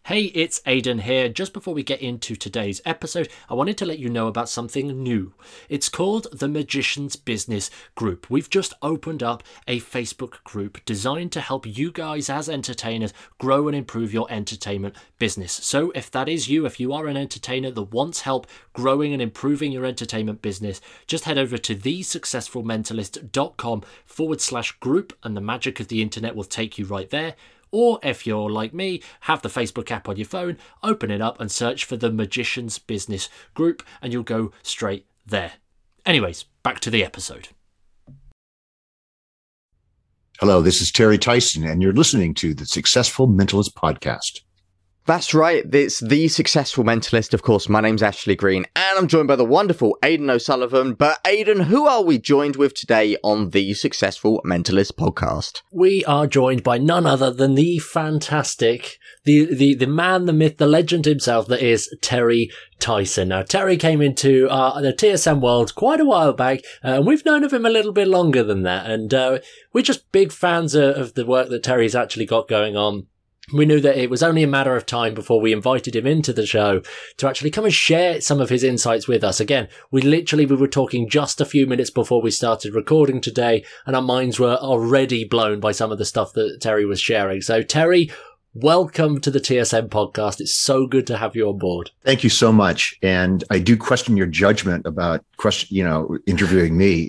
Hey, it's Aidan here. Just before we get into today's episode, I wanted to let you know about something new. It's called the Magician's Business Group. We've just opened up a Facebook group designed to help you guys as entertainers grow and improve your entertainment business. So if that is you, if you are an entertainer that wants help growing and improving your entertainment business, just head over to thesuccessfulmentalist.com/group and the magic of the internet will take you right there. Or if you're like me, have the Facebook app on your phone, open it up and search for the Magician's Business Group and you'll go straight there. Anyways, back to the episode. Hello, this is Terry Tyson and you're listening to the Successful Mentalist Podcast. That's right, it's The Successful Mentalist. Of course, my name's Ashley Green and I'm joined by the wonderful Aidan O'Sullivan. But Aidan, who are we joined with today on The Successful Mentalist Podcast? We are joined by none other than the fantastic, the man, the myth, the legend himself, that is Terry Tyson. Now, Terry came into the TSM world quite a while back, and we've known of him a little bit longer than that. And we're just big fans of the work that Terry's actually got going on. We knew that it was only a matter of time before we invited him into the show to actually come and share some of his insights with us. Again, we were talking just a few minutes before we started recording today, and our minds were already blown by some of the stuff that Terry was sharing. So, Terry, welcome to the TSM podcast. It's so good to have you on board. Thank you so much. And I do question your judgment about interviewing me.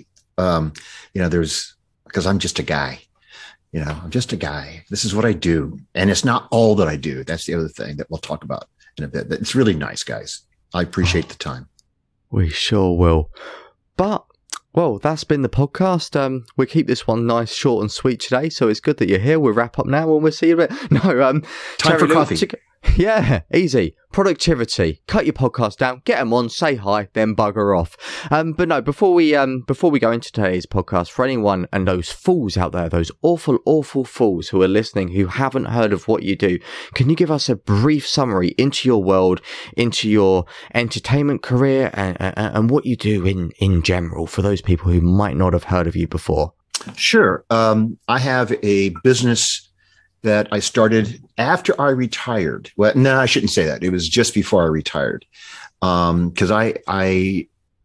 Because I'm just a guy. I'm just a guy. This is what I do. And it's not all that I do. That's the other thing that we'll talk about in a bit. It's really nice, guys. I appreciate the time. We sure will. But, well, that's been the podcast. We'll keep this one nice, short and sweet today. So it's good that you're here. We'll wrap up now and we'll see you. Time Terry, for coffee. Yeah, easy. Productivity. Cut your podcast down, get them on, say hi, then bugger off. But no, before we go into today's podcast, for anyone and those fools out there, those awful fools who are listening, who haven't heard of what you do, can you give us a brief summary into your world, into your entertainment career and what you do in general for those people who might not have heard of you before? Sure. I have a business that I started after I retired. Well, no, I shouldn't say that. It was just before I retired. Because I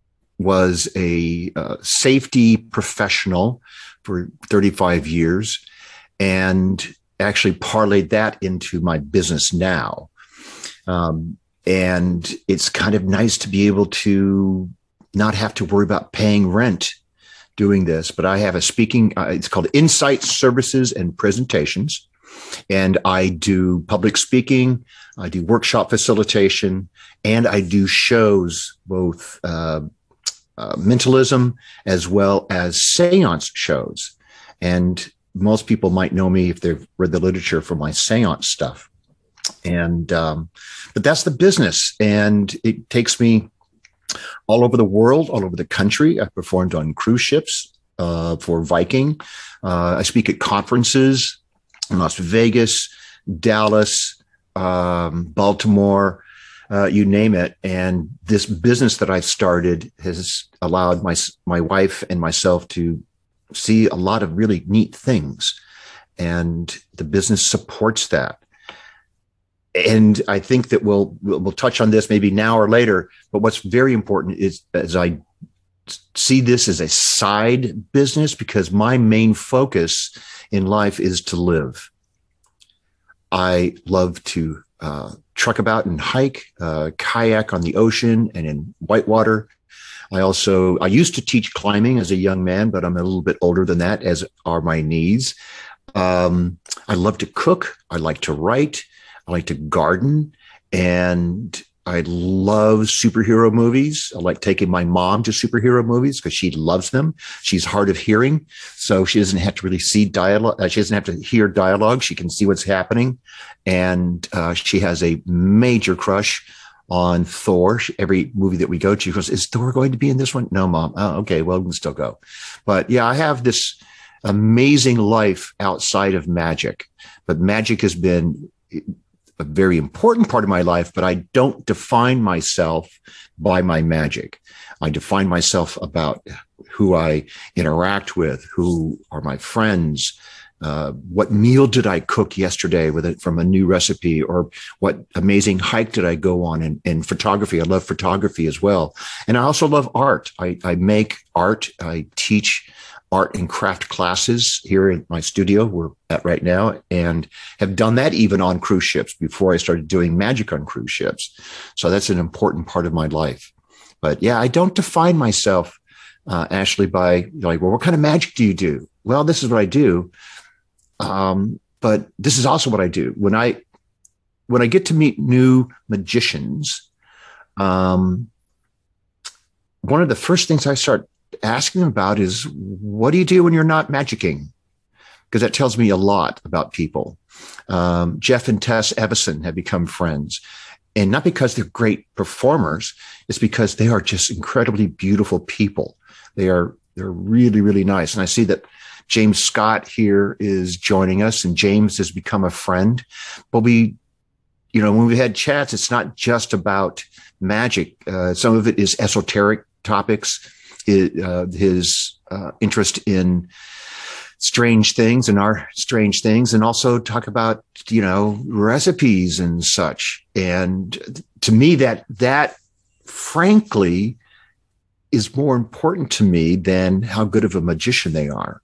was a safety professional for 35 years and actually parlayed that into my business now. And it's kind of nice to be able to not have to worry about paying rent doing this. But I have a speaking, it's called Insight Services and Presentations. And I do public speaking, I do workshop facilitation, and I do shows, both mentalism as well as seance shows. And most people might know me if they've read the literature for my seance stuff. And but that's the business. And it takes me all over the world, all over the country. I've performed on cruise ships for Viking. I speak at conferences in Las Vegas, Dallas, Baltimore, you name it. And this business that I've started has allowed my wife and myself to see a lot of really neat things. And the business supports that. And I think that we'll touch on this maybe now or later. But what's very important is, as I see this as a side business, because my main focus in life is to live. I love to truck about and hike, kayak on the ocean and in whitewater. I used to teach climbing as a young man, but I'm a little bit older than that, as are my knees. I love to cook. I like to write. I like to garden. And I love superhero movies. I like taking my mom to superhero movies because she loves them. She's hard of hearing, so she doesn't have to really see dialogue. She doesn't have to hear dialogue. She can see what's happening. And she has a major crush on Thor. Every movie that we go to, she goes, "Is Thor going to be in this one?" "No, Mom." "Oh, okay. Well, we can still go." But yeah, I have this amazing life outside of magic. But magic has been a very important part of my life, but I don't define myself by my magic. I define myself about who I interact with, who are my friends, What meal did I cook yesterday from a new recipe, or what amazing hike did I go on? And photography. I love photography as well. And I also love art. I make art. I teach art and craft classes here in my studio we're at right now, and have done that even on cruise ships before I started doing magic on cruise ships. So that's an important part of my life. But yeah, I don't define myself, Ashley, by like, well, what kind of magic do you do? Well, this is what I do. But this is also what I do. When I get to meet new magicians, one of the first things I start asking them about is, what do you do when you're not magicking? Because that tells me a lot about people. Jeff and Tess Evison have become friends, and not because they're great performers. It's because they are just incredibly beautiful people. They're really, really nice. And I see that James Scott here is joining us, and James has become a friend. But when we had chats, it's not just about magic. Some of it is esoteric topics, his interest in strange things and our strange things, and also talk about, recipes and such. And to me, that frankly is more important to me than how good of a magician they are.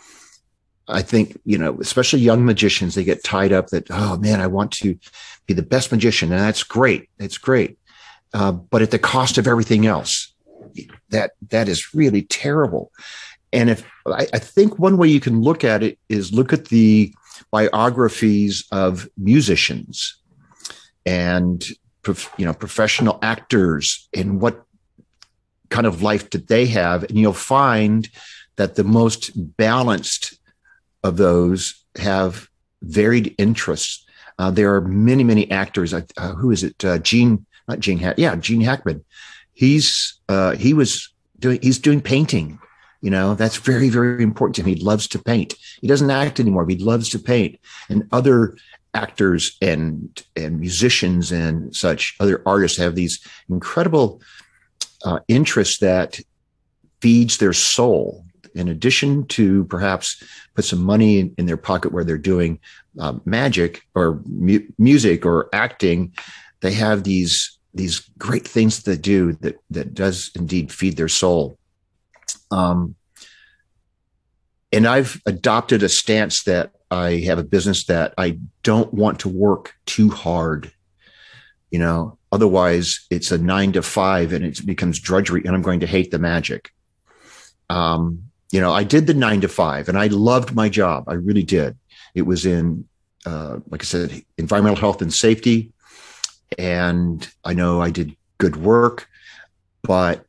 I think, especially young magicians, they get tied up that, oh man, I want to be the best magician. And that's great. It's great. But at the cost of everything else, that is really terrible. And I think one way you can look at it is look at the biographies of musicians and, professional actors, and what kind of life did they have. And you'll find that the most balanced of those have varied interests. There are many, many actors. Who is it? Gene Hackman. He's doing painting. That's very, very important to him. He loves to paint. He doesn't act anymore, but he loves to paint. And other actors and musicians and such, other artists have these incredible interests that feeds their soul. In addition to perhaps put some money in their pocket where they're doing magic or music or acting, they have these great things that they do that does indeed feed their soul. And I've adopted a stance that I have a business that I don't want to work too hard. Otherwise it's a 9 to 5 and it becomes drudgery, and I'm going to hate the magic. I did the 9 to 5 and I loved my job. I really did. It was in, like I said, environmental health and safety. And I know I did good work, but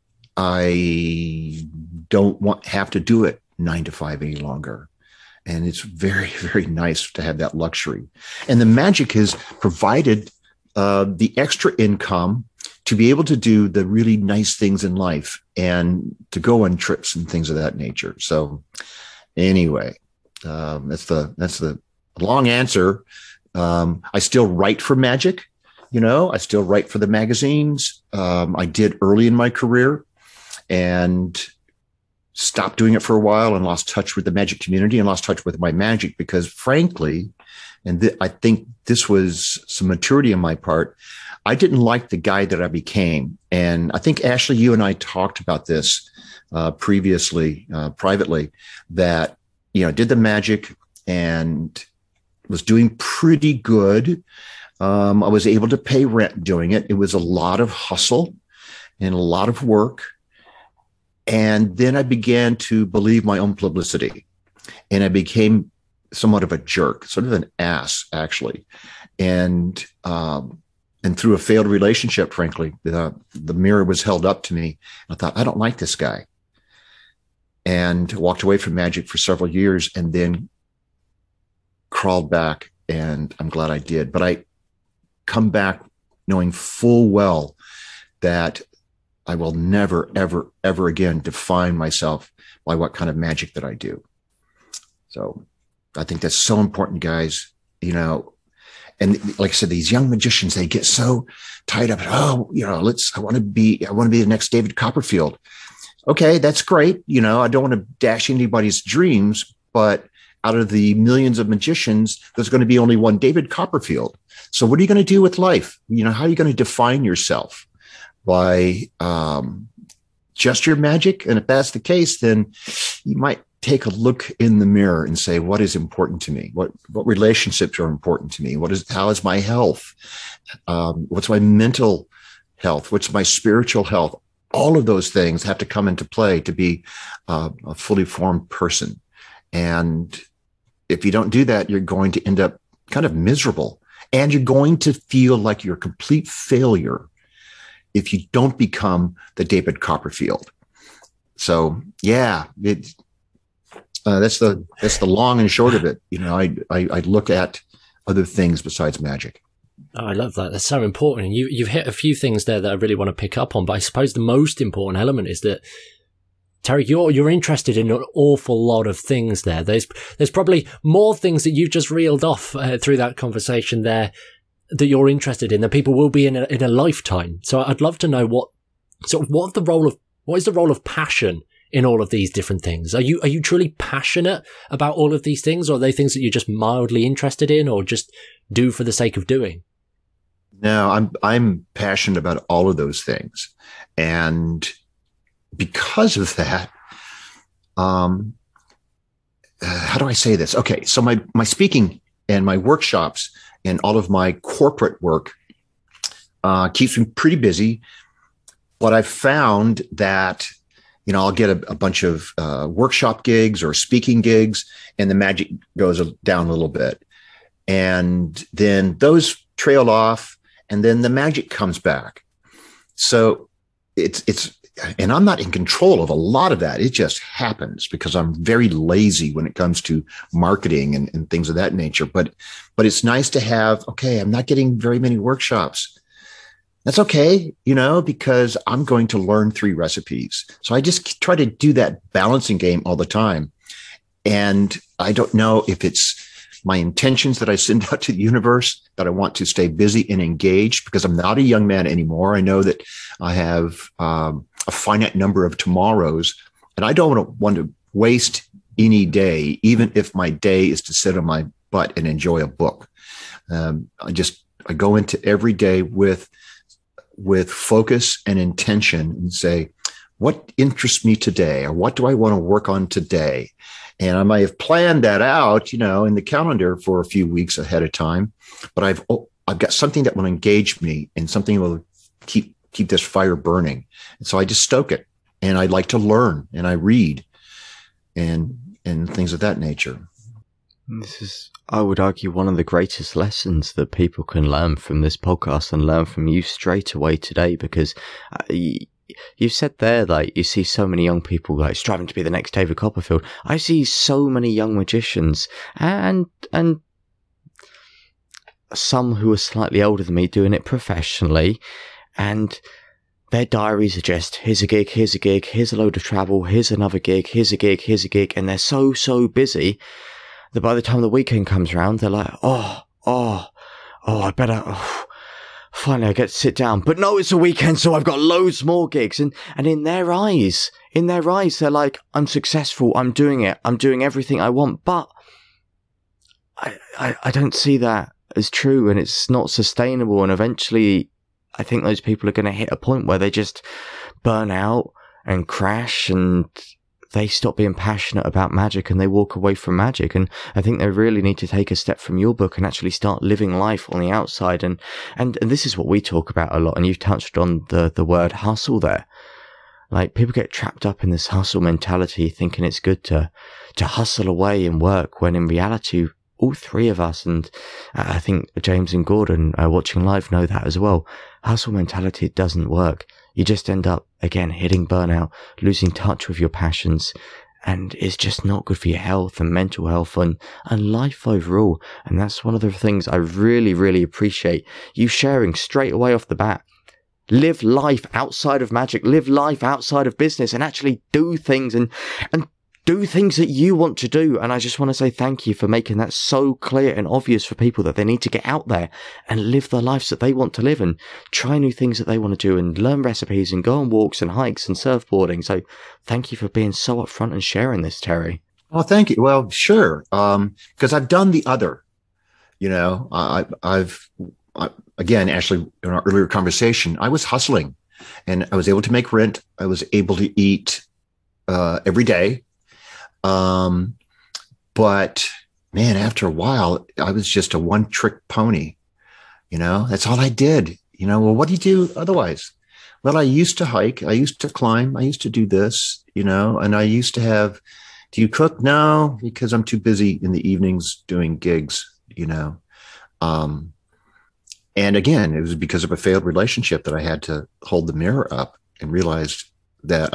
I don't have to do it 9 to 5 any longer. And it's very, very nice to have that luxury. And the magic has provided the extra income to be able to do the really nice things in life and to go on trips and things of that nature. So anyway, that's the long answer. I still write for magic. I still write for the magazines. I did early in my career and stopped doing it for a while and lost touch with the magic community and lost touch with my magic because frankly, I think this was some maturity on my part, I didn't like the guy that I became. And I think, Ashley, you and I talked about this previously, privately, that, did the magic and was doing pretty good. I was able to pay rent doing it. It was a lot of hustle and a lot of work. And then I began to believe my own publicity, and I became somewhat of a jerk, sort of an ass, actually. And through a failed relationship, frankly, the mirror was held up to me. I thought, I don't like this guy, and walked away from magic for several years and then crawled back, and I'm glad I did. But I come back knowing full well that I will never, ever, ever again define myself by what kind of magic that I do. So I think that's so important, guys, and like I said, these young magicians, they get so tied up. I want to be the next David Copperfield. Okay. That's great. I don't want to dash anybody's dreams, but out of the millions of magicians, there's going to be only one David Copperfield. So what are you going to do with life? How are you going to define yourself? By just your magic? And if that's the case, then you might take a look in the mirror and say, what is important to me? What relationships are important to me? How is my health? What's my mental health? What's my spiritual health? All of those things have to come into play to be a fully formed person. And if you don't do that, you're going to end up kind of miserable, and you're going to feel like you're a complete failure if you don't become the David Copperfield. So yeah, that's the long and short of it. I look at other things besides magic. Oh, I love that. That's so important. And you've hit a few things there that I really want to pick up on. But I suppose the most important element is that, Terry, you're interested in an awful lot of things there. There's probably more things that you've just reeled off through that conversation there that you're interested in, that people will be in a lifetime. So I'd love to know what is the role of passion in all of these different things? Are you truly passionate about all of these things, or are they things that you're just mildly interested in, or just do for the sake of doing? No, I'm passionate about all of those things, and because of that, how do I say this? Okay, so my speaking and my workshops and all of my corporate work keeps me pretty busy. But I've found that, I'll get a bunch of workshop gigs or speaking gigs, and the magic goes down a little bit. And then those trail off, and then the magic comes back. So and I'm not in control of a lot of that. It just happens because I'm very lazy when it comes to marketing and things of that nature. But it's nice to have, okay, I'm not getting very many workshops. That's okay, because I'm going to learn 3 recipes. So I just try to do that balancing game all the time. And I don't know if it's my intentions that I send out to the universe, that I want to stay busy and engaged, because I'm not a young man anymore. I know that I have a finite number of tomorrows, and I don't want to waste any day, even if my day is to sit on my butt and enjoy a book. I go into every day with focus and intention and say, what interests me today, or what do I want to work on today? And I might have planned that out, in the calendar for a few weeks ahead of time, but I've got something that will engage me, and something will keep this fire burning. And so I just stoke it, and I like to learn, and I read and things of that nature. This is, I would argue, one of the greatest lessons that people can learn from this podcast, and learn from you straight away today, because you said there, like, you see so many young people like striving to be the next David Copperfield. I see so many young magicians and some who are slightly older than me doing it professionally, and their diaries are just, here's a gig, here's a load of travel, here's another gig, here's a gig, and they're so busy that by the time the weekend comes around, they're like, I better, finally I get to sit down. But no, it's a weekend, so I've got loads more gigs. And in their eyes, they're like, I'm successful, I'm doing it, I'm doing everything I want. But I don't see that as true, and it's not sustainable. And eventually, I think those people are going to hit a point where they just burn out and crash, and they stop being passionate about magic, and they walk away from magic. And I think they really need to take a step from your book and actually start living life on the outside. And this is what we talk about a lot. And you've touched on the word hustle there. Like, people get trapped up in this hustle mentality, thinking it's good to hustle away and work, when in reality, all 3 of us, and I think James and Gordon watching live know that as well, hustle mentality doesn't work. You just end up, again, hitting burnout, losing touch with your passions, and it's just not good for your health and mental health and life overall. And that's one of the things I really, really appreciate you sharing straight away off the bat. Live life outside of magic, live life outside of business, and actually do things and do things that you want to do. And I just want to say thank you for making that so clear and obvious for people, that they need to get out there and live the lives that they want to live, and try new things that they want to do, and learn recipes, and go on walks and hikes and surfboarding. So thank you for being so upfront and sharing this, Terry. Oh, thank you. Well, sure. Because I've done the other, again, Ashley, in our earlier conversation, I was hustling and I was able to make rent. I was able to eat every day. But man, after a while, I was just a one trick pony. That's all I did. Well, what do you do otherwise? Well, I used to hike. I used to climb. I used to do this, and I used to have, do you cook? No, because I'm too busy in the evenings doing gigs, and again, it was because of a failed relationship that I had to hold the mirror up and realized that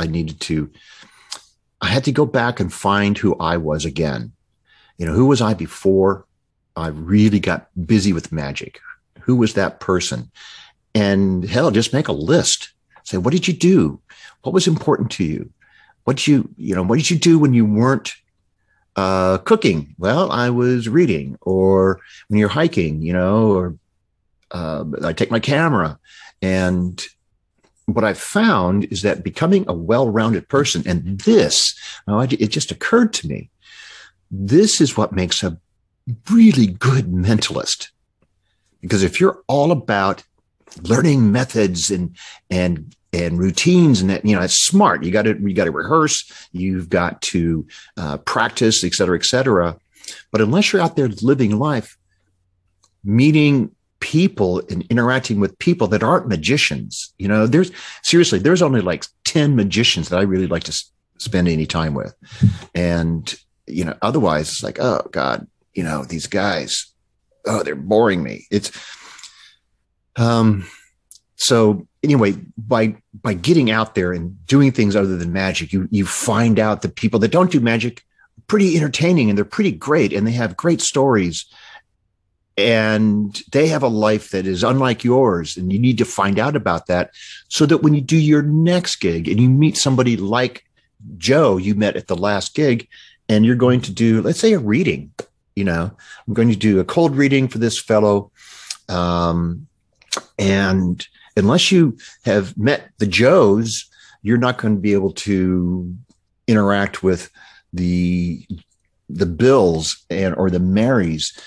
I had to go back and find who I was again. Who was I before I really got busy with magic? Who was that person? And hell, just make a list. Say, what did you do? What was important to you? What did you do when you weren't cooking? Well, I was reading. Or when you're hiking, or I take my camera. And what I found is that becoming a well-rounded person, and it just occurred to me, this is what makes a really good mentalist. Because if you're all about learning methods and routines, and that, it's smart. You got to rehearse. You've got to practice, et cetera, et cetera. But unless you're out there living life, meeting people and interacting with people that aren't magicians, there's only like 10 magicians that I really like to spend any time with. And, otherwise it's like, oh God, these guys, oh, they're boring me. It's, so anyway, by getting out there and doing things other than magic, you find out that people that don't do magic are pretty entertaining and they're pretty great and they have great stories and they have a life that is unlike yours. And you need to find out about that so that when you do your next gig and you meet somebody like Joe you met at the last gig and you're going to do, let's say, a reading, I'm going to do a cold reading for this fellow. And unless you have met the Joes, you're not going to be able to interact with the Bills or the Marys,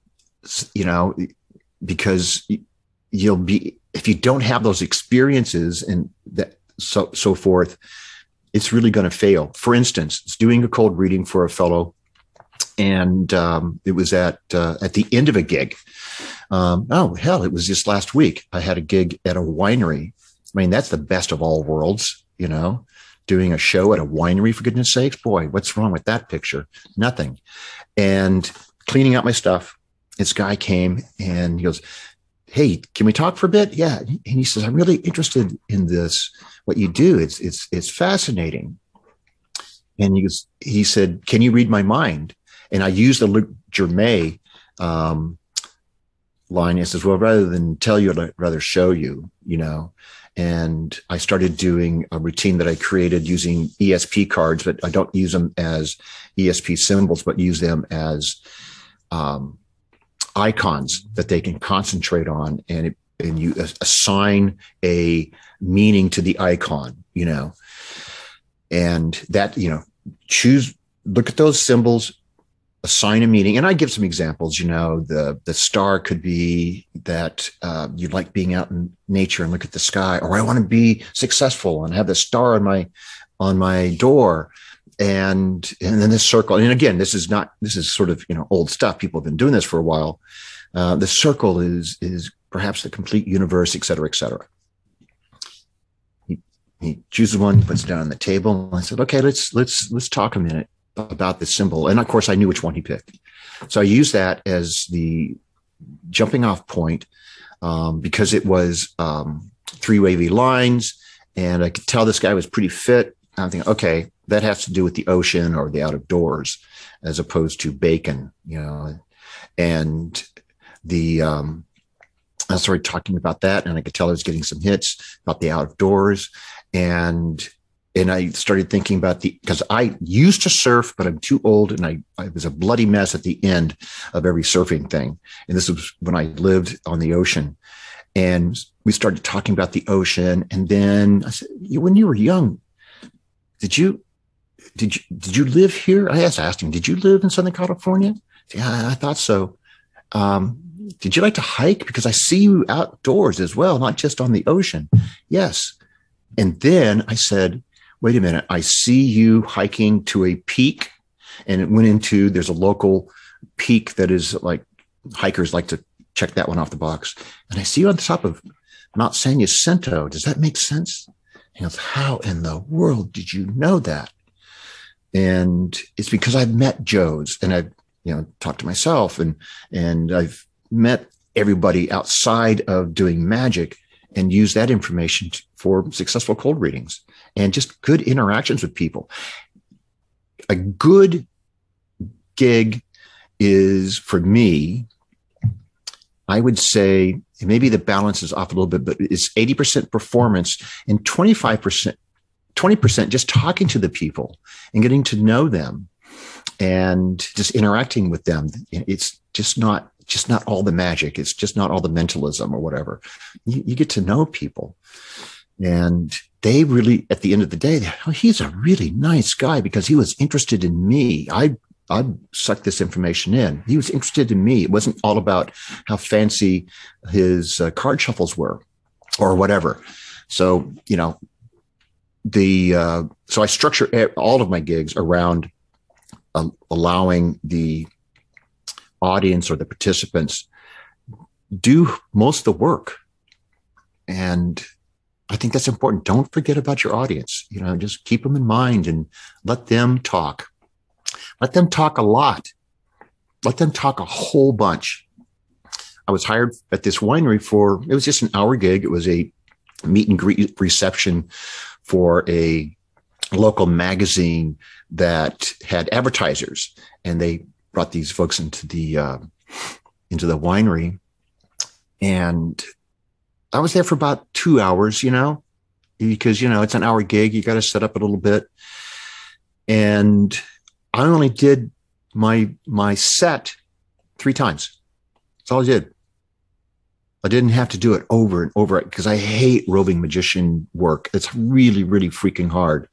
because you'll be, if you don't have those experiences and that so forth, it's really going to fail. For instance, it's doing a cold reading for a fellow, and it was at the end of a gig. It was just last week. I had a gig at a winery. I mean, that's the best of all worlds, doing a show at a winery, for goodness sakes. Boy, what's wrong with that picture? Nothing. And cleaning out my stuff, this guy came and he goes, "Hey, can we talk for a bit?" Yeah. And he says, "I'm really interested in this, what you do. It's fascinating." And he said, "Can you read my mind?" And I used the Luc Germain line. He says, "Well, rather than tell you, I'd rather show you, And I started doing a routine that I created using ESP cards, but I don't use them as ESP symbols, but use them as icons that they can concentrate on, and you assign a meaning to the icon, and that, look at those symbols, assign a meaning. And I give some examples, the star could be that you like being out in nature and look at the sky, or I want to be successful and have the star on my door. And then this circle, and again, this is sort of, old stuff. People have been doing this for a while. The circle is perhaps the complete universe, et cetera, et cetera. He chooses one, puts it down on the table. And I said, "Okay, let's talk a minute about this symbol." And of course I knew which one he picked. So I used that as the jumping off point, because it was 3 wavy lines and I could tell this guy was pretty fit. I'm thinking, okay, that has to do with the ocean or the out of doors as opposed to bacon, and I started talking about that, and I could tell I was getting some hits about the out of doors. And I started thinking about because I used to surf, but I'm too old, and I was a bloody mess at the end of every surfing thing. And this was when I lived on the ocean, and we started talking about the ocean. And then I said, "When you were young, did you did you live here? I asked him, did you live in Southern California? Yeah, I thought so. Did you like to hike? Because I see you outdoors as well, not just on the ocean. Yes. And then I said, wait a minute, I see you hiking to a peak, and it went into, there's a local peak that is like, hikers like to check that one off the box. And I see you on the top of Mount San Jacinto. Does that make sense? He goes, how in the world did you know that? And it's because I've met Joes, and I've, talked to myself, and I've met everybody outside of doing magic and used that information for successful cold readings and just good interactions with people. A good gig is, for me, I would say, maybe the balance is off a little bit, but it's 80% performance and 20% just talking to the people and getting to know them and just interacting with them. It's just not all the magic. It's just not all the mentalism or whatever. You get to know people, and they really, at the end of the day, he's a really nice guy because he was interested in me. I sucked this information in. He was interested in me. It wasn't all about how fancy his card shuffles were or whatever. So, so I structure all of my gigs around allowing the audience or the participants do most of the work. And I think that's important. Don't forget about your audience. Just keep them in mind and let them talk. Let them talk a lot. Let them talk a whole bunch. I was hired at this winery it was just an hour gig. It was a meet and greet reception for a local magazine that had advertisers, and they brought these folks into the winery. And I was there for about 2 hours, because, it's an hour gig. You got to set up a little bit. And I only did my set 3 times. That's all I did. I didn't have to do it over and over because I hate roving magician work. It's really, really freaking hard.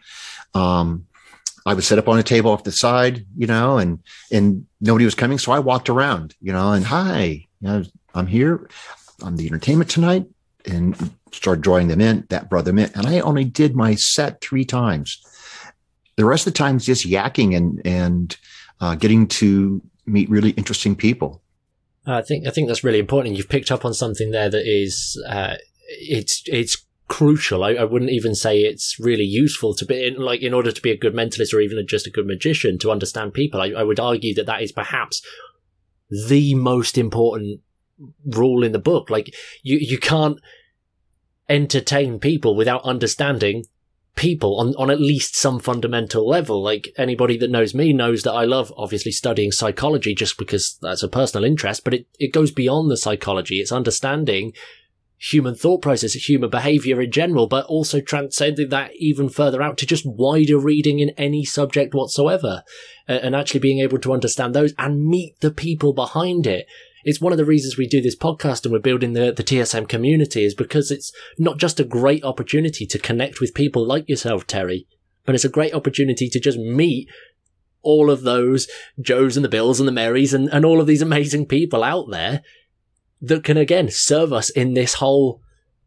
I would set up on a table off the side, and nobody was coming. So I walked around, and hi, I'm here. I'm the entertainment tonight, and started drawing them in. That brought them in. And I only did my set 3 times. The rest of the time is just yakking and getting to meet really interesting people. I think that's really important. You've picked up on something there that is it's crucial. I wouldn't even say it's really useful to be in order to be a good mentalist or even just a good magician, to understand people. I would argue that is perhaps the most important rule in the book. Like you can't entertain people without understanding people on at least some fundamental level. Like, anybody that knows me knows that I love obviously studying psychology just because that's a personal interest, but it goes beyond the psychology. It's understanding human thought process, human behavior in general, but also transcending that even further out to just wider reading in any subject whatsoever, and actually being able to understand those and meet the people behind it. It's one of the reasons we do this podcast and we're building the TSM community, is because it's not just a great opportunity to connect with people like yourself, Terry, but it's a great opportunity to just meet all of those Joes and the Bills and the Marys and all of these amazing people out there that can, again, serve us in this whole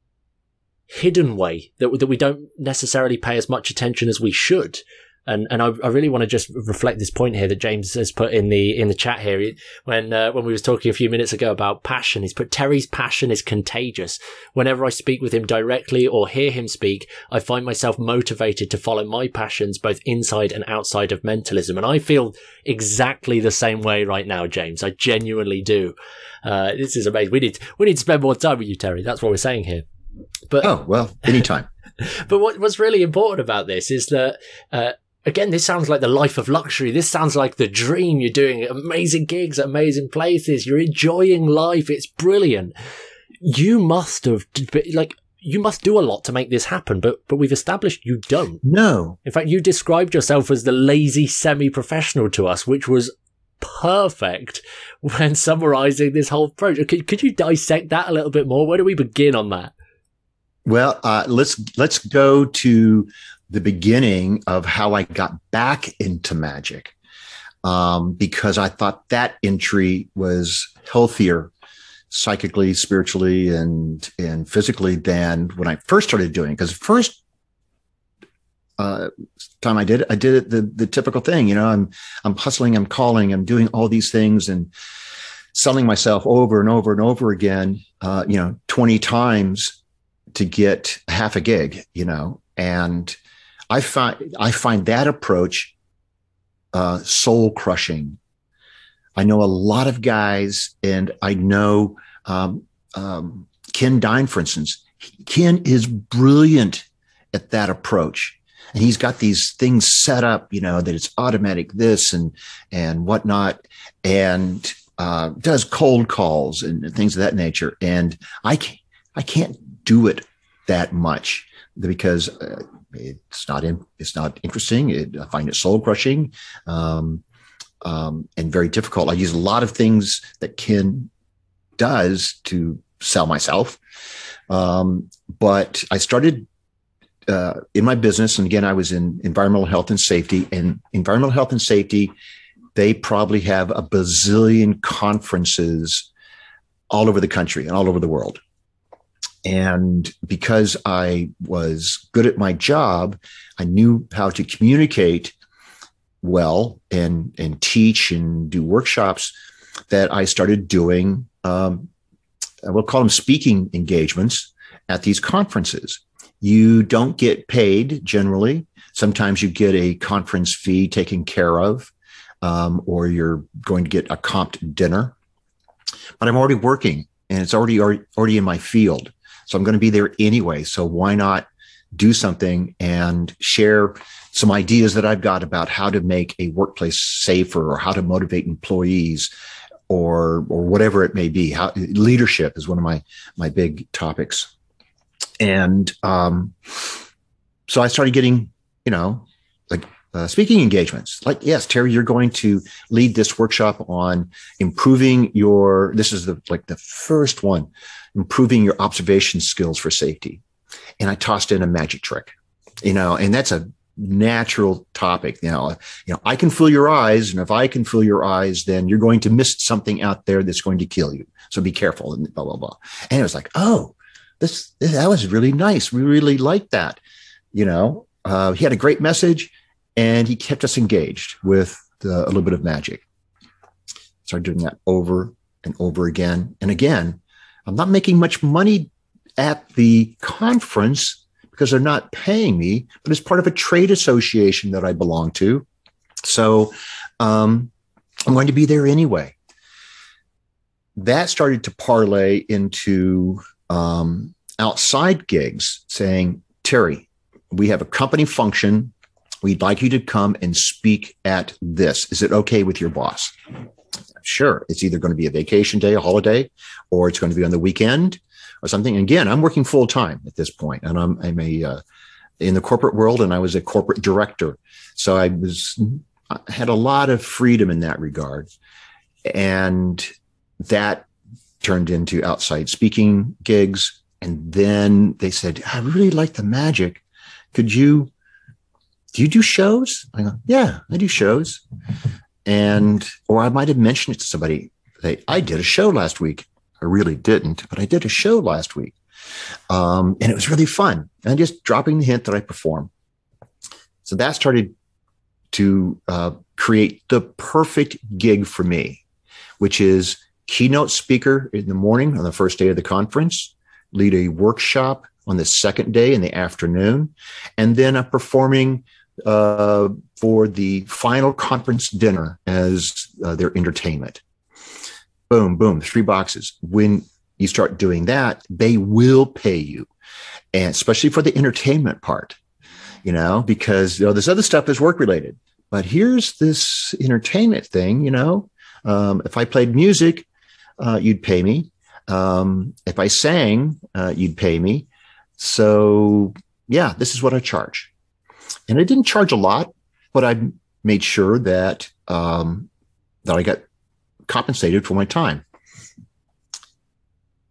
hidden way that we don't necessarily pay as much attention as we should. And I really want to just reflect this point here that James has put in the chat here. When we was talking a few minutes ago about passion, he's put, Terry's passion is contagious. Whenever I speak with him directly or hear him speak, I find myself motivated to follow my passions both inside and outside of mentalism. And I feel exactly the same way right now, James. I genuinely do. This is amazing. We need to spend more time with you, Terry. That's what we're saying here. But oh, well, anytime. But what's really important about this is that, again, this sounds like the life of luxury. This sounds like the dream. You're doing amazing gigs at amazing places. You're enjoying life. It's brilliant. You must do a lot to make this happen, but we've established you don't. No. In fact, you described yourself as the lazy semi-professional to us, which was perfect when summarizing this whole approach. Could you dissect that a little bit more? Where do we begin on that? Well, let's go to the beginning of how I got back into magic, because I thought that entry was healthier psychically, spiritually, and physically than when I first started doing it. Because first time I did it the typical thing. You know, I'm hustling, I'm calling, I'm doing all these things and selling myself over and over and over again, 20 times to get half a gig, and I find that approach soul crushing. I know a lot of guys, and I know Ken Dine, for instance. Ken is brilliant at that approach. And he's got these things set up, that it's automatic this and whatnot, and does cold calls and things of that nature. And I can't do it that much because it's not interesting. I find it soul crushing. And very difficult. I use a lot of things that Ken does to sell myself. But I started in my business, and again, I was in environmental health and safety. And environmental health and safety, they probably have a bazillion conferences all over the country and all over the world. And because I was good at my job, I knew how to communicate well and teach and do workshops, that I started doing, we'll call them speaking engagements at these conferences. You don't get paid generally. Sometimes you get a conference fee taken care of, or you're going to get a comped dinner. But I'm already working, and it's already in my field. So I'm going to be there anyway. So why not do something and share some ideas that I've got about how to make a workplace safer, or how to motivate employees, or whatever it may be. How leadership is one of my big topics. And so I started getting, speaking engagements. Like, yes, Terry, you're going to lead this workshop on improving this is the first one, improving your observation skills for safety. And I tossed in a magic trick, and that's a natural topic. I can fool your eyes, and if I can fool your eyes, then you're going to miss something out there that's going to kill you. So be careful, and blah, blah, blah. And it was like, oh, that was really nice. We really liked that. He had a great message, and he kept us engaged with a little bit of magic. Started doing that over and over again. And again, I'm not making much money at the conference because they're not paying me, but it's part of a trade association that I belong to. So I'm going to be there anyway. That started to parlay into outside gigs, saying, Terry, we have a company function. We'd like you to come and speak at this. Is it okay with your boss? Sure. It's either going to be a vacation day, a holiday, or it's going to be on the weekend or something. And again, I'm working full time at this point, and I'm in the corporate world, and I was a corporate director. So I had a lot of freedom in that regard. And that turned into outside speaking gigs. And then they said, I really like the magic. Do you do shows? I go, yeah, I do shows. Or I might have mentioned it to somebody. I did a show last week. I really didn't, but I did a show last week. And it was really fun. And just dropping the hint that I perform. So that started to create the perfect gig for me, which is keynote speaker in the morning on the first day of the conference, lead a workshop on the second day in the afternoon, and then I'm performing for the final conference dinner as their entertainment. Boom, boom, 3 boxes. When you start doing that, they will pay you, and especially for the entertainment part, because this other stuff is work related. But here's this entertainment thing, if I played music, you'd pay me. If I sang, you'd pay me. So yeah, this is what I charge. And I didn't charge a lot, but I made sure that I got compensated for my time.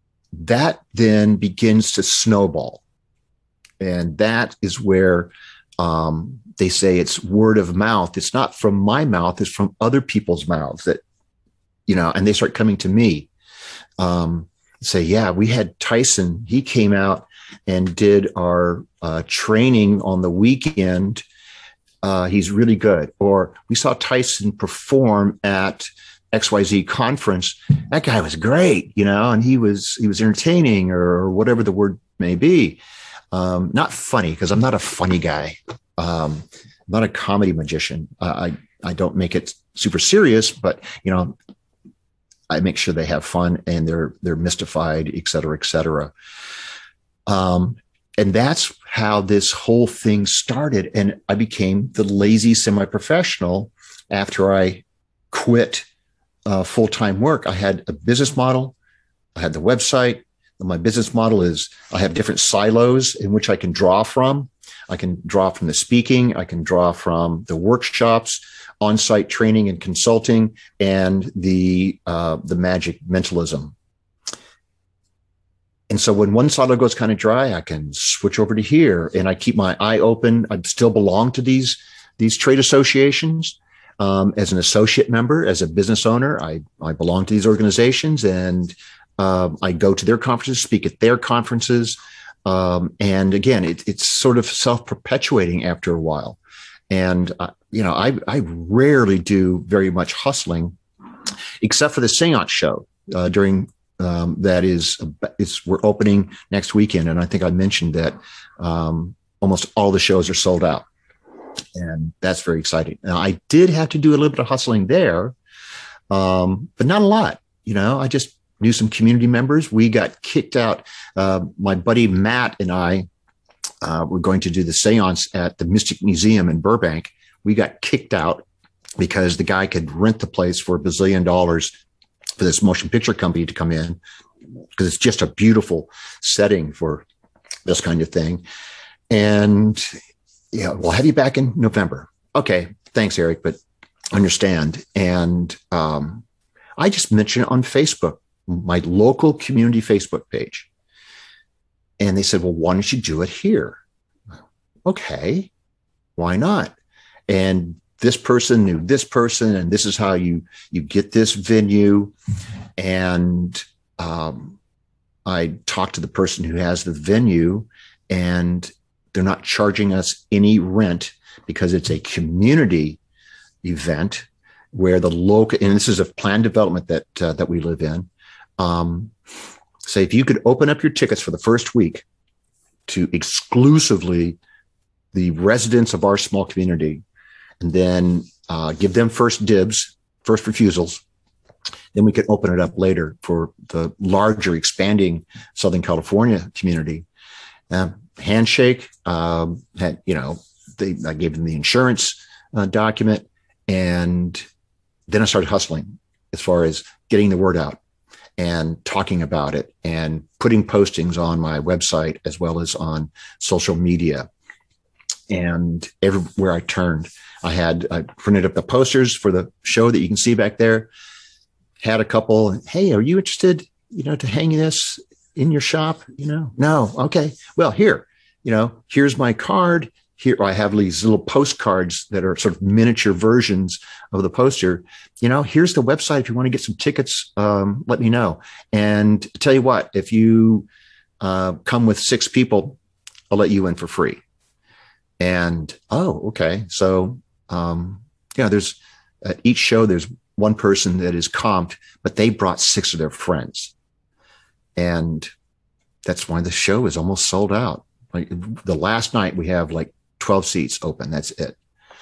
That then begins to snowball. And that is where They say it's word of mouth. It's not from my mouth. It's from other people's mouths that, and they start coming to me. Say, yeah, we had Tyson. He came out and did our training on the weekend. He's really good. Or we saw Tyson perform at XYZ conference. That guy was great, and he was entertaining, or whatever the word may be. Not funny, because I'm not a funny guy. I'm not a comedy magician. I don't make it super serious, but I make sure they have fun and they're mystified, et cetera, et cetera. And that's how this whole thing started. And I became the lazy semi-professional after I quit full-time work. I had a business model. I had the website. My business model is I have different silos in which I can draw from. I can draw from the speaking. I can draw from the workshops, on-site training and consulting, and the magic mentalism. And so when one silo goes kind of dry, I can switch over to here, and I keep my eye open. I still belong to these trade associations. As an associate member, as a business owner, I belong to these organizations, and I go to their conferences, speak at their conferences. And again, it's sort of self-perpetuating after a while. And, I rarely do very much hustling, except for the Seance show during we're opening next weekend. And I think I mentioned that almost all the shows are sold out. And that's very exciting. Now, I did have to do a little bit of hustling there, but not a lot. I just knew some community members. We got kicked out. My buddy Matt and I were going to do the seance at the Mystic Museum in Burbank. We got kicked out because the guy could rent the place for $1 billion for this motion picture company to come in, because it's just a beautiful setting for this kind of thing. And we'll have you back in November. Okay, thanks, Eric, but understand. And I just mentioned it on Facebook, my local community Facebook page. And they said, well, why don't you do it here? Okay, why not? And this person knew this person, and this is how you get this venue. And I talked to the person who has the venue, and they're not charging us any rent because it's a community event where the local, and this is a planned development that we live in. Say if you could open up your tickets for the first week to exclusively the residents of our small community, and then give them first dibs, first refusals, then we could open it up later for the larger expanding Southern California community. Handshake, I gave them the insurance document, and then I started hustling as far as getting the word out and talking about it and putting postings on my website as well as on social media. And everywhere I turned, I printed up the posters for the show that you can see back there. Had a couple, hey, are you interested, to hang this in your shop? No. Okay. Well, here's my card. Here I have these little postcards that are sort of miniature versions of the poster. Here's the website. If you want to get some tickets, let me know. And tell you what, if you come with 6 people, I'll let you in for free. And, okay. So, there's at each show, there's one person that is comped, but they brought 6 of their friends. And that's why the show is almost sold out. Like the last night we have like 12 seats open. That's it.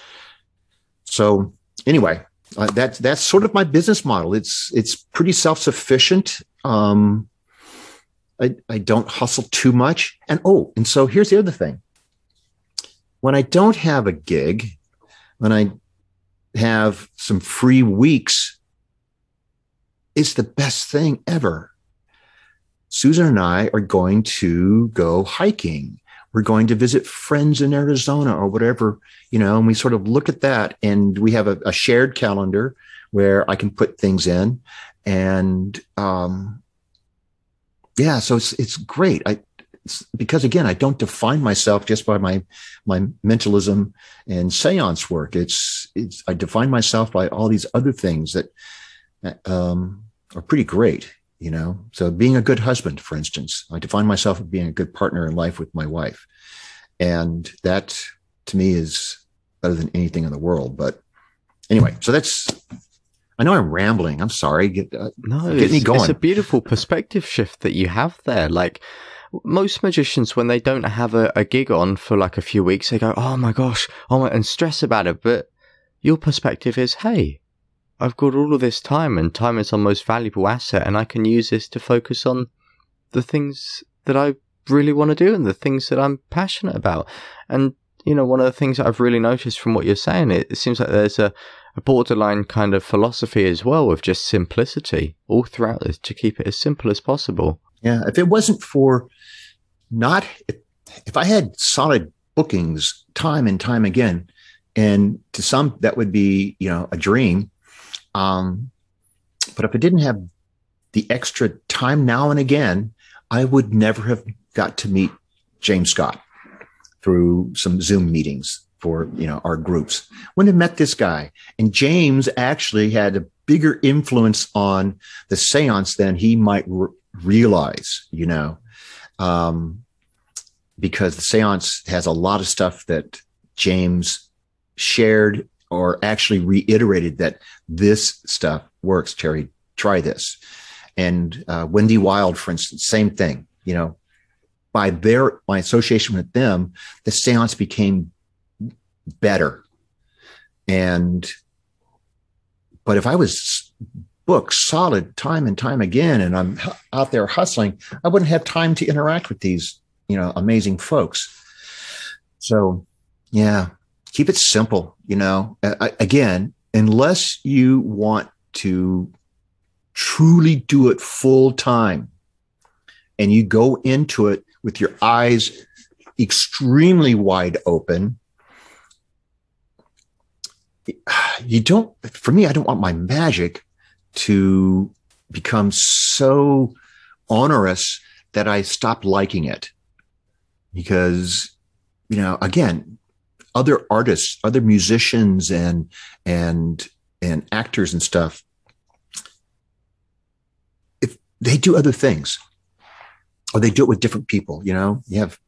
So anyway, that's sort of my business model. It's pretty self-sufficient. I don't hustle too much. And so here's the other thing. When I don't have a gig, when I have some free weeks, it's the best thing ever. Susan and I are going to go hiking. We're going to visit friends in Arizona or whatever, and we sort of look at that, and we have a shared calendar where I can put things in. And, so it's great. because again, I don't define myself just by my mentalism and seance work. I define myself by all these other things that are pretty great, you know. So being a good husband, for instance, I define myself as being a good partner in life with my wife, and that to me is better than anything in the world. But anyway, so I know I'm rambling. I'm sorry. Get me going. It's a beautiful perspective shift that you have there. Like, most magicians, when they don't have a gig on for like a few weeks, they go, oh my gosh, and stress about it. But your perspective is, hey, I've got all of this time, and time is our most valuable asset, and I can use this to focus on the things that I really want to do and the things that I'm passionate about. And, you know, one of the things that I've really noticed from what you're saying, it seems like there's a borderline kind of philosophy as well of just simplicity all throughout this, to keep it as simple as possible. Yeah. If it wasn't for if I had solid bookings time and time again, and to some that would be, you know, a dream. But if I didn't have the extra time now and again, I would never have got to meet James Scott through some Zoom meetings for, you know, our groups. Wouldn't have met this guy. And James actually had a bigger influence on the seance than he might realize, you know, because the seance has a lot of stuff that James shared or actually reiterated that this stuff works. Terry, try this. And Wendy Wild, for instance, same thing. You know, by my association with them, the seance became better. But if I was booked solid time and time again, and I'm out there hustling, I wouldn't have time to interact with these, you know, amazing folks. So, yeah, keep it simple. You know, again, unless you want to truly do it full time and you go into it with your eyes extremely wide open, for me, I don't want my magic to become so onerous that I stop liking it. Because, you know, again, other artists, other musicians and actors and stuff, if they do other things or they do it with different people, you know, you have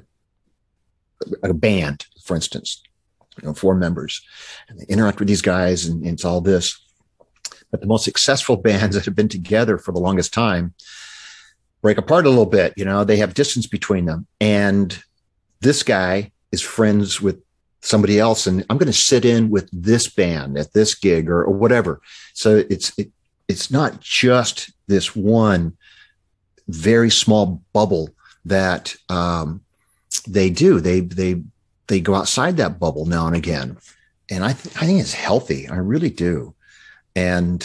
a band, for instance, you know, 4 members, and they interact with these guys, and it's all this. But the most successful bands that have been together for the longest time break apart a little bit. You know, they have distance between them. And this guy is friends with somebody else, and I'm going to sit in with this band at this gig or whatever. So it's not just this one very small bubble that they do. They go outside that bubble now and again. And I think it's healthy. I really do. And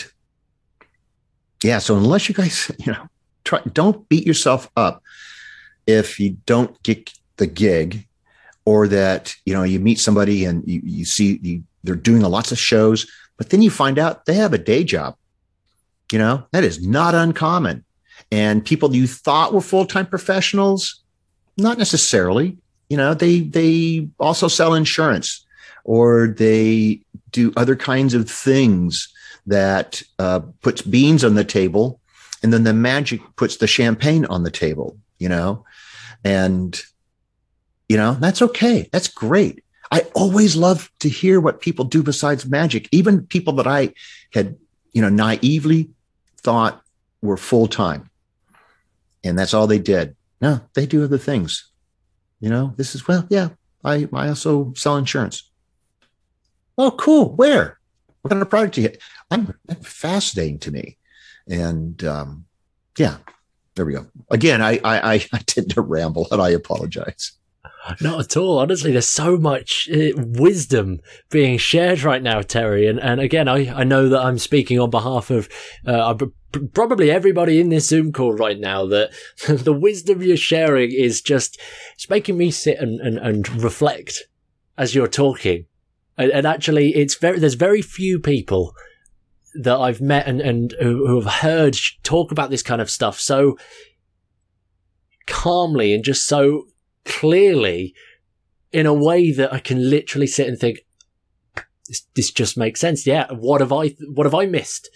yeah, so unless you guys, you know, don't beat yourself up if you don't get the gig, or that, you know, you meet somebody and you see they're doing lots of shows, but then you find out they have a day job. You know, that is not uncommon. And people you thought were full-time professionals, not necessarily. You know, they also sell insurance, or they do other kinds of things that puts beans on the table, and then the magic puts the champagne on the table, you know, and, you know, that's okay. That's great. I always love to hear what people do besides magic, even people that I had, you know, naively thought were full-time, and that's all they did. No, they do other things. You know, this is, well, yeah, I also sell insurance. Oh, cool. Where? What kind of product do you have? That's fascinating to me. And yeah, there we go. Again, I tend to ramble, and I apologize. Not at all. Honestly, there's so much wisdom being shared right now, Terry. And again, I know that I'm speaking on behalf of probably everybody in this Zoom call right now, that the wisdom you're sharing is just, it's making me sit and reflect as you're talking. And actually, there's very few people that I've met and who have heard talk about this kind of stuff so calmly and just so clearly in a way that I can literally sit and think, this just makes sense. Yeah. What have I missed?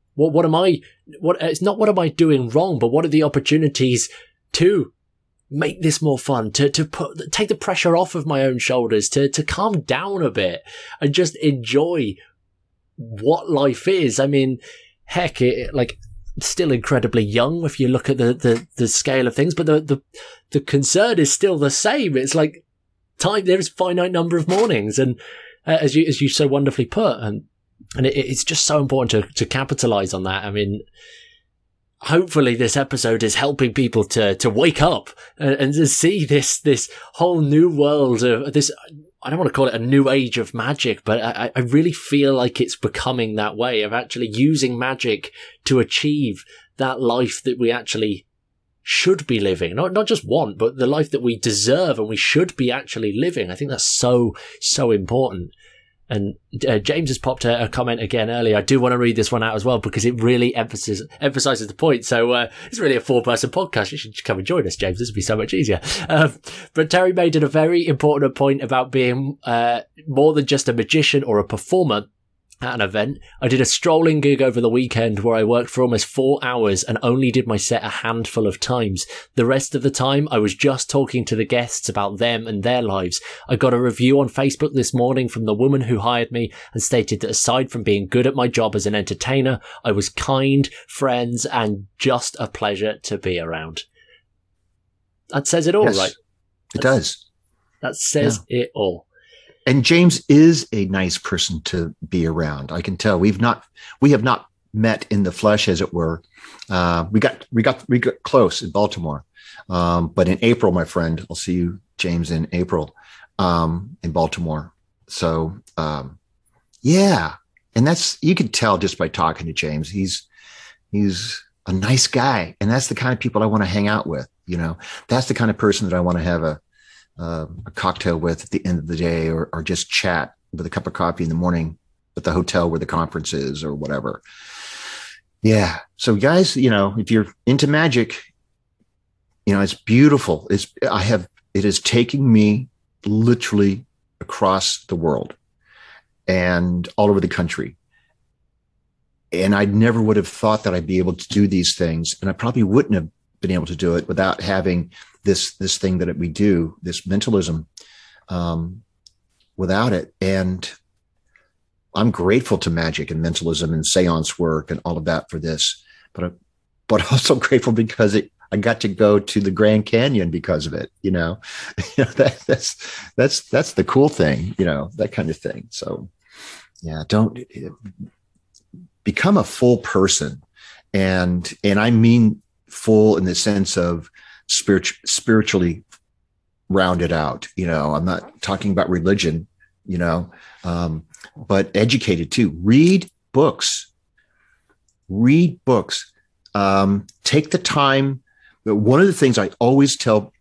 It's not what am I doing wrong, but what are the opportunities to make this more fun, to take the pressure off of my own shoulders, to calm down a bit and just enjoy what life is. I mean, heck, still incredibly young if you look at the scale of things, but the concern is still the same. It's like time, there's a finite number of mornings, and as you so wonderfully put, and it's just so important to capitalize on that. I mean, hopefully this episode is helping people to wake up and to see this whole new world of this. I don't want to call it a new age of magic, but I really feel like it's becoming that way, of actually using magic to achieve that life that we actually should be living. Not just want, but the life that we deserve and we should be actually living. I think that's so important. And James has popped a comment again earlier. I do want to read this one out as well because it really emphasizes the point. So it's really a 4-person podcast. You should come and join us, James. This would be so much easier. But Terry made it a very important point about being more than just a magician or a performer at an event. I did a strolling gig over the weekend where I worked for almost 4 hours and only did my set a handful of times. The rest of the time, I was just talking to the guests about them and their lives. I got a review on Facebook this morning from the woman who hired me and stated that aside from being good at my job as an entertainer, I was kind, friends, and just a pleasure to be around. That says it all, yes, right? It does. That says it all. And James is a nice person to be around. I can tell. We have not met in the flesh, as it were. We got close in Baltimore. But in April, my friend, I'll see you, James, in April, in Baltimore. So, yeah. And you can tell just by talking to James, he's a nice guy. And that's the kind of people I want to hang out with. You know, that's the kind of person that I want to have a cocktail with at the end of the day, or just chat with a cup of coffee in the morning at the hotel where the conference is or whatever. Yeah. So guys, if you're into magic, it's beautiful. It is taking me literally across the world and all over the country. And I never would have thought that I'd be able to do these things. And I probably wouldn't have been able to do it without having this thing that we do, this mentalism, without it. And I'm grateful to magic and mentalism and seance work and all of that for this, but also grateful because I got to go to the Grand Canyon because of it. That's the cool thing, that kind of thing. So yeah, don't become a full person. And I mean full in the sense of spiritually rounded out. I'm not talking about religion, but educated too. Read books. Take the time. One of the things I always tell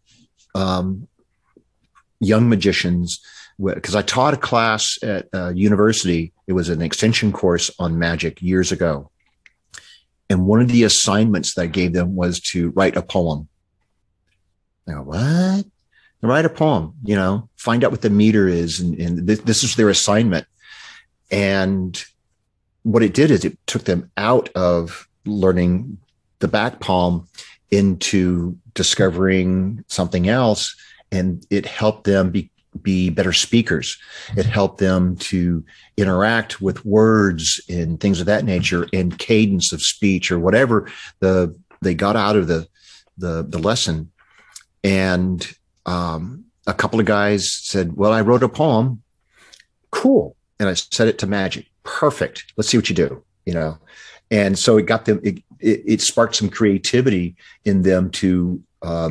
young magicians, because I taught a class at university, it was an extension course on magic years ago. And one of the assignments that I gave them was to write a poem. I go, what? Write a poem, find out what the meter is. And this is their assignment. And what it did is it took them out of learning the back palm into discovering something else. And it helped them be better speakers. It helped them to interact with words and things of that nature and cadence of speech or whatever they got out of the lesson. And a couple of guys said, well, I wrote a poem. Cool. And I set it to magic. Perfect. Let's see what you do, And so it got them, it sparked some creativity in them to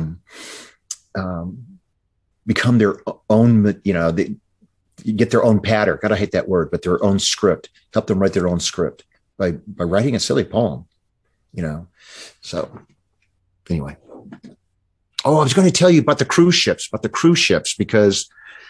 become their own, get their own pattern. God, I hate that word, but their own script. Help them write their own script by writing a silly poem, So anyway. Oh, I was going to tell you about the cruise ships, because,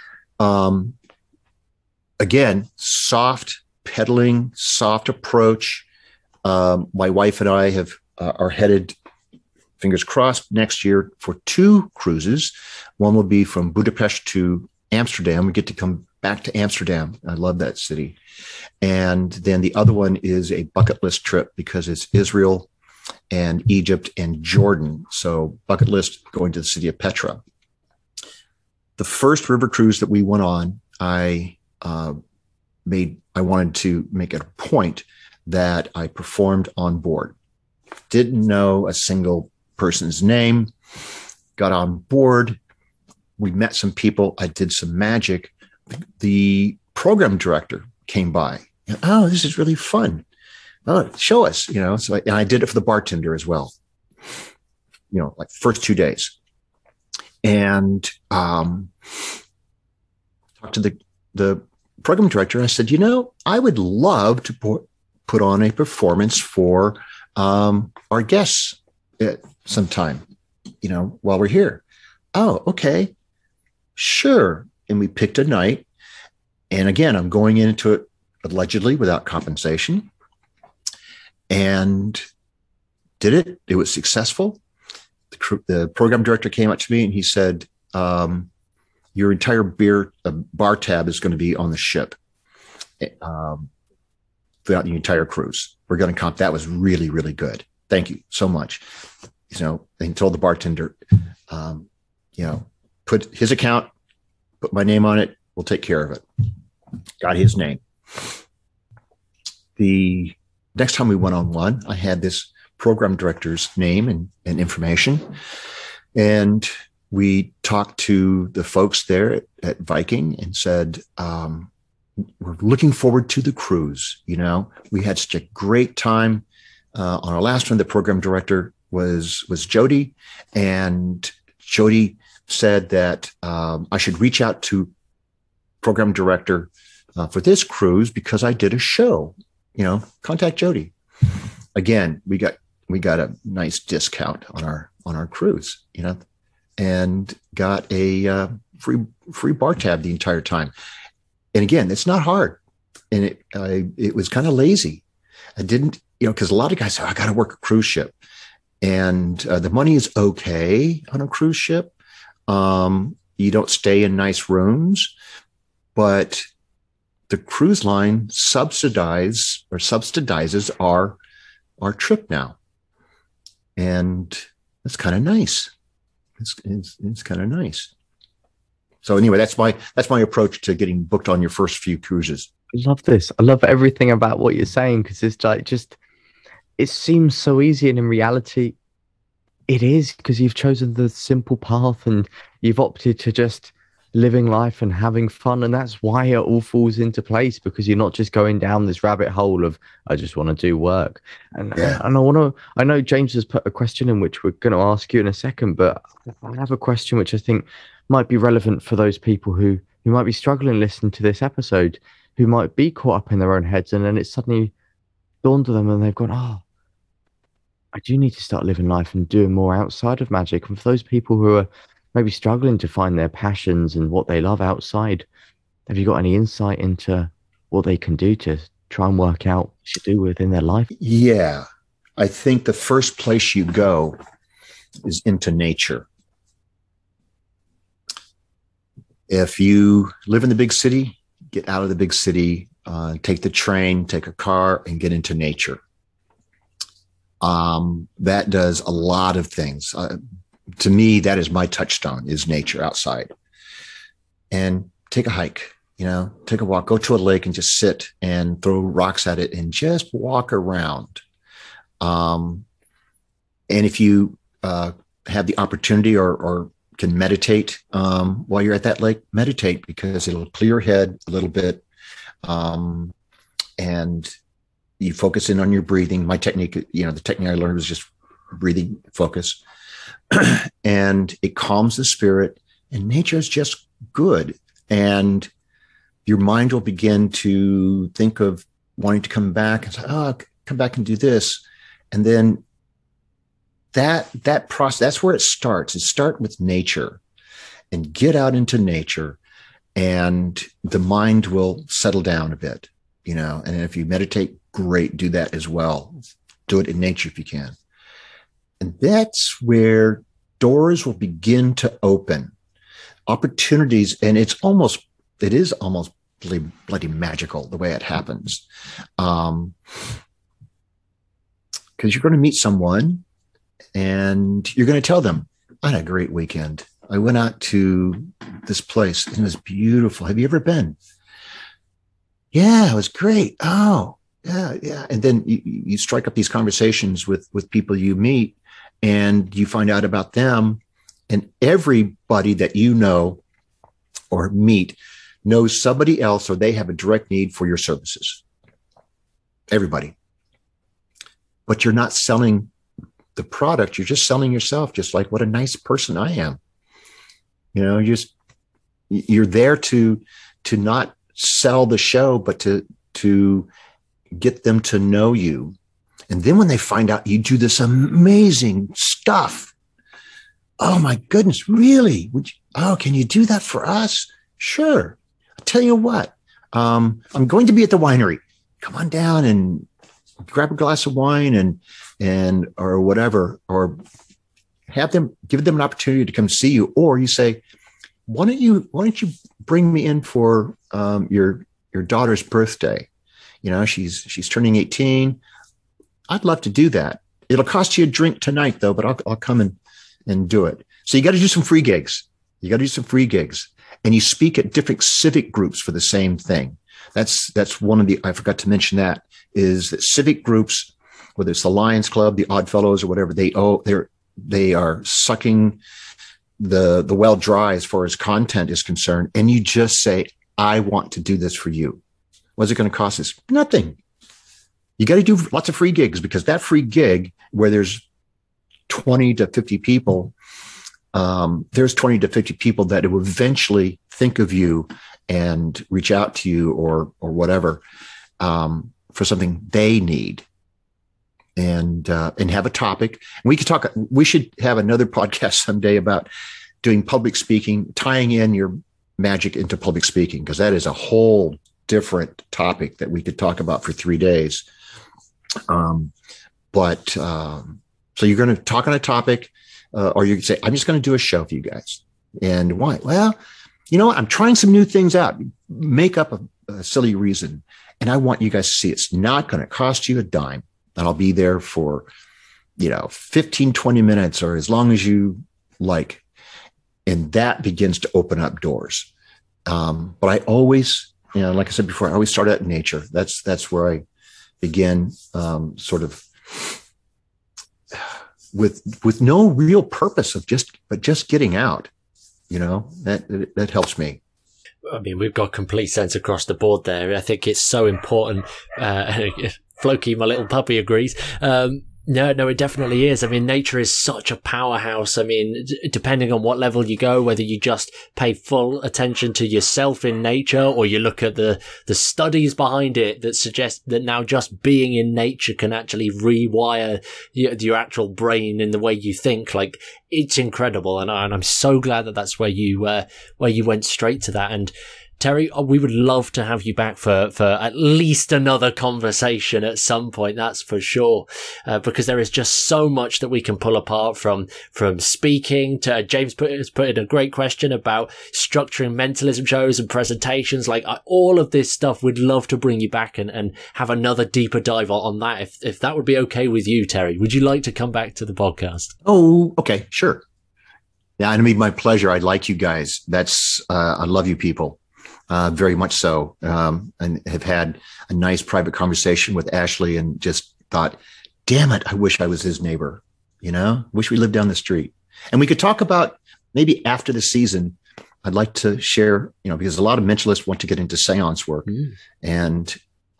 again, soft pedaling, soft approach. My wife and I are headed fingers crossed, next year for 2 cruises. One will be from Budapest to Amsterdam. We get to come back to Amsterdam. I love that city. And then the other one is a bucket list trip because it's Israel and Egypt and Jordan. So bucket list, going to the city of Petra. The first river cruise that we went on, I wanted to make it a point that I performed on board. Didn't know a single person's name, got on board. We met some people. I did some magic. The program director came by. Oh, this is really fun. Oh, show us, So and I did it for the bartender as well. Like first 2 days. And talked to the program director. I said, I would love to put on a performance for our guests at some time, while we're here. Oh, okay, sure. And we picked a night. And again, I'm going into it allegedly without compensation, and did it. It was successful. The program director came up to me and he said, your entire bar tab is going to be on the ship throughout the entire cruise. We're going to comp. That was really, really good. Thank you so much. And told the bartender, put his account, put my name on it. We'll take care of it. Got his name. The next time we went on one, I had this program director's name and information. And we talked to the folks there at Viking and said, we're looking forward to the cruise. We had such a great time. On our last one, the program director was Jody, and Jody said that I should reach out to program director for this cruise because I did a show. Contact Jody. Again, we got a nice discount on our cruise. And got a free bar tab the entire time. And again, it's not hard, and it was kind of lazy. I didn't, because a lot of guys say, I got to work a cruise ship, and the money is okay on a cruise ship. You don't stay in nice rooms, but the cruise line subsidizes our trip now, and that's kind of nice. It's kind of nice. So anyway, that's my approach to getting booked on your first few cruises. I love this. I love everything about what you're saying, because it's like it seems so easy, and in reality, it is, because you've chosen the simple path and you've opted to just living life and having fun, and that's why it all falls into place, because you're not just going down this rabbit hole of I just want to do work. And I know James has put a question in which we're going to ask you in a second, but I have a question which I think might be relevant for those people who might be struggling listening to this episode, who might be caught up in their own heads, and then it's suddenly dawned on them and they've gone, oh, I do need to start living life and doing more outside of magic. And for those people who are maybe struggling to find their passions and what they love outside, have you got any insight into what they can do to try and work out what to do within their life? Yeah. I think the first place you go is into nature. If you live in the big city, get out of the big city, take the train, take a car, and get into nature. That does a lot of things. To me, that is my touchstone, is nature outside. And take a hike, take a walk, go to a lake and just sit and throw rocks at it and just walk around. And if you have the opportunity or can meditate while you're at that lake, meditate, because it'll clear your head a little bit. And you focus in on your breathing. My technique, the technique I learned was just breathing focus. And it calms the spirit, and nature is just good. And your mind will begin to think of wanting to come back and say, oh, come back and do this. And then that process, that's where it starts. It starts with nature, and get out into nature, and the mind will settle down a bit, and if you meditate, great, do that as well. Do it in nature if you can. And that's where doors will begin to open, opportunities. And it is almost bloody magical the way it happens. Because you're going to meet someone and you're going to tell them, I had a great weekend. I went out to this place and it was beautiful. Have you ever been? Yeah, it was great. Oh, yeah. And then you strike up these conversations with people you meet, and you find out about them, and everybody that you know or meet knows somebody else, or they have a direct need for your services. Everybody. But you're not selling the product. You're just selling yourself, just like what a nice person I am. You know, you're there to not sell the show, but to get them to know you. And then when they find out you do this amazing stuff, oh my goodness, really? Can you do that for us? Sure. I'll tell you what, I'm going to be at the winery. Come on down and grab a glass of wine and or whatever, or give them an opportunity to come see you. Or you say, why don't you bring me in for your daughter's birthday? You know, she's turning 18. I'd love to do that. It'll cost you a drink tonight though, but I'll come and do it. So you got to do some free gigs. And you speak at different civic groups for the same thing. That's one of the, I forgot to mention that, is that civic groups, whether it's the Lions Club, the Odd Fellows, or whatever, they are sucking the well dry as far as content is concerned. And you just say, I want to do this for you. What's it going to cost us? Nothing. You got to do lots of free gigs, because that free gig where there's 20 to 50 people, there's 20 to 50 people that will eventually think of you and reach out to you or whatever, for something they need, and have a topic. And we should have another podcast someday about doing public speaking, tying in your magic into public speaking, because that is a whole different topic that we could talk about for 3 days. So you're going to talk on a topic, or you could say, I'm just going to do a show for you guys. And why? Well, you know what? I'm trying some new things out. Make up a silly reason. And I want you guys to see it's not going to cost you a dime. And I'll be there for, 15, 20 minutes, or as long as you like. And that begins to open up doors. But I always, like I said before, I always start out in nature. That's where I begin, sort of with no real purpose but just getting out. That helps me. I mean, we've got complete sense across the board there. I think it's so important. Floki, my little puppy, agrees. No, it definitely is. I mean, nature is such a powerhouse. I mean, depending on what level you go, whether you just pay full attention to yourself in nature, or you look at the studies behind it that suggest that now just being in nature can actually rewire your actual brain in the way you think. Like, it's incredible. And I'm so glad that that's where you went straight to that. And Terry, we would love to have you back for at least another conversation at some point, that's for sure, because there is just so much that we can pull apart from speaking to James has put in a great question about structuring mentalism shows and presentations. Like, all of this stuff, we'd love to bring you back and have another deeper dive on that. If that would be okay with you, Terry, would you like to come back to the podcast? Oh, okay, sure. Yeah, I mean, my pleasure. I like you guys. I love you people. Very much so, and have had a nice private conversation with Ashley, and just thought, damn it, I wish I was his neighbor, wish we lived down the street. And we could talk about, maybe after the season, I'd like to share, because a lot of mentalists want to get into seance work, and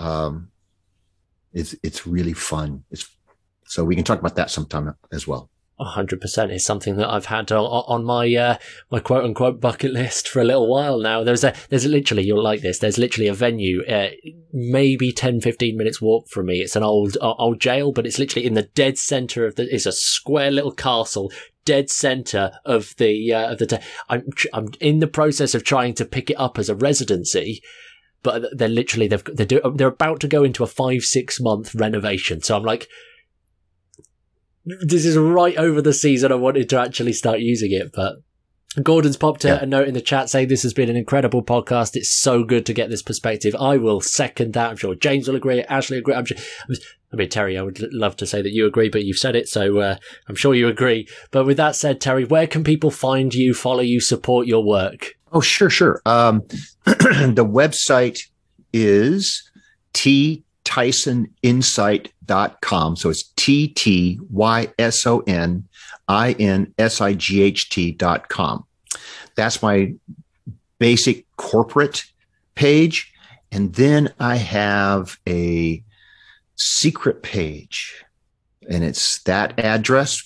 it's really fun. So we can talk about that sometime as well. 100% is something that I've had on my my quote unquote bucket list for a little while now. There's literally, you'll like this, there's literally a venue, maybe 10-15 minutes walk from me. It's an old jail, but it's literally in the dead center it's a square little castle, dead center of I'm in the process of trying to pick it up as a residency, but they're literally, they're about to go into a 5-6 month renovation. So I'm like, This is right over the season I wanted to actually start using it, but Gordon's popped a note in the chat saying this has been an incredible podcast. It's so good to get this perspective. I will second that. I'm sure James will agree. Ashley will agree. Terry, I would love to say that you agree, but you've said it, so I'm sure you agree. But with that said, Terry, where can people find you, follow you, support your work? Oh, sure. The website is ttysoninsight.com. So it's ttysoninsight.com. That's my basic corporate page. And then I have a secret page, and it's that address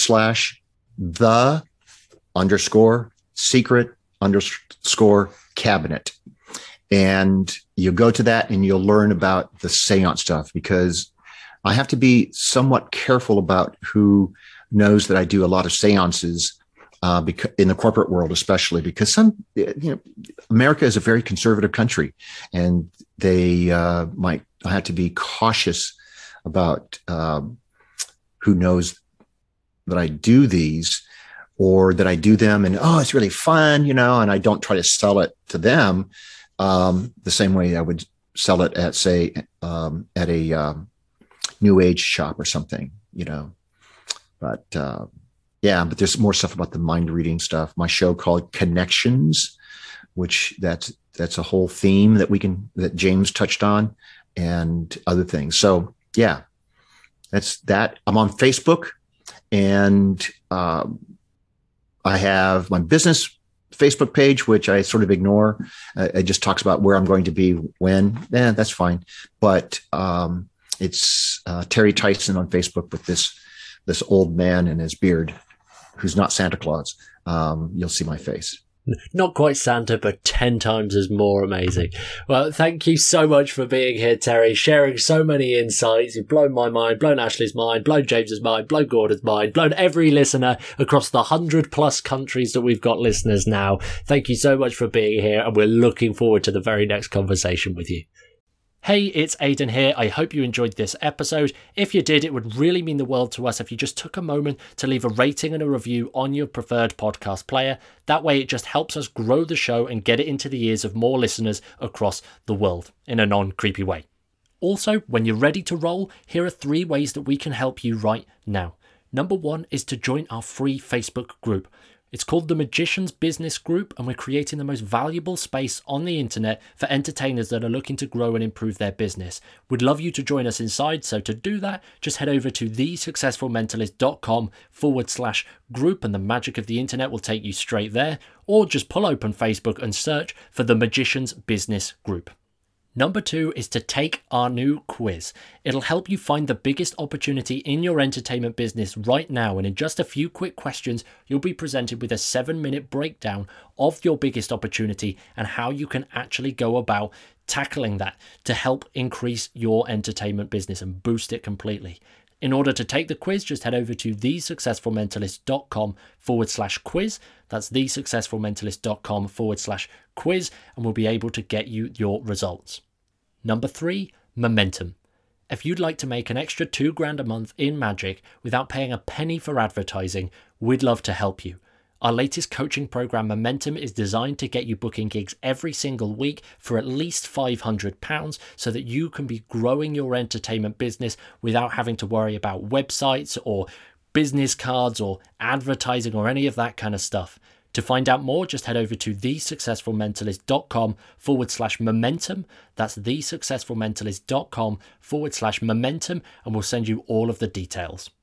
/the_secret_cabinet. And you go to that and you'll learn about the seance stuff, because I have to be somewhat careful about who knows that I do a lot of seances because in the corporate world, especially because America is a very conservative country, and I have to be cautious about who knows that I do these, or that I do them and, it's really fun, and I don't try to sell it to them the same way I would sell it at, say, at a new age shop or something, But but there's more stuff about the mind reading stuff. My show called Connections, which that's a whole theme that James touched on, and other things. So that's that. I'm on Facebook, and I have my business Facebook page, which I sort of ignore. It just talks about where I'm going to be when. That's fine. But it's Terry Tyson on Facebook with this old man and his beard, who's not Santa Claus. You'll see my face. Not quite Santa, but 10 times as more amazing. Well, thank you so much for being here, Terry, sharing so many insights. You've blown my mind, blown Ashley's mind, blown James's mind, blown Gordon's mind, blown every listener across the 100+ countries that we've got listeners now. Thank you so much for being here, and we're looking forward to the very next conversation with you. Hey, it's Aidan here. I hope you enjoyed this episode. If you did, it would really mean the world to us if you just took a moment to leave a rating and a review on your preferred podcast player. That way, it just helps us grow the show and get it into the ears of more listeners across the world in a non-creepy way. Also, when you're ready to roll, here are 3 ways that we can help you right now. Number 1 is to join our free Facebook group. It's called the Magician's Business Group, and we're creating the most valuable space on the internet for entertainers that are looking to grow and improve their business. We'd love you to join us inside, so to do that, just head over to thesuccessfulmentalist.com/group, and the magic of the internet will take you straight there, or just pull open Facebook and search for the Magician's Business Group. Number 2 is to take our new quiz. It'll help you find the biggest opportunity in your entertainment business right now, and in just a few quick questions, you'll be presented with a 7-minute breakdown of your biggest opportunity and how you can actually go about tackling that to help increase your entertainment business and boost it completely. In order to take the quiz, just head over to thesuccessfulmentalist.com/quiz. That's thesuccessfulmentalist.com/quiz, and we'll be able to get you your results. Number 3, momentum. If you'd like to make an extra $2,000 a month in magic without paying a penny for advertising, we'd love to help you. Our latest coaching program, Momentum, is designed to get you booking gigs every single week for at least £500 so that you can be growing your entertainment business without having to worry about websites or business cards or advertising or any of that kind of stuff. To find out more, just head over to thesuccessfulmentalist.com/momentum. That's thesuccessfulmentalist.com/momentum, and we'll send you all of the details.